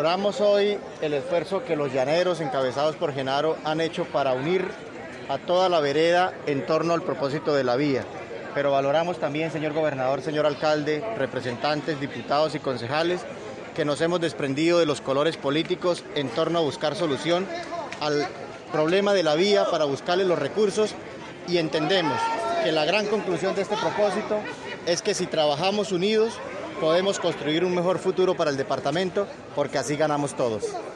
Valoramos hoy el esfuerzo que los llaneros, encabezados por Genaro, han hecho para unir a toda la vereda en torno al propósito de la vía. Pero valoramos también, señor gobernador, señor alcalde, representantes, diputados y concejales, que nos hemos desprendido de los colores políticos en torno a buscar solución al problema de la vía para buscarle los recursos, y entendemos que la gran conclusión de este propósito es que si trabajamos unidos podemos construir un mejor futuro para el departamento, porque así ganamos todos.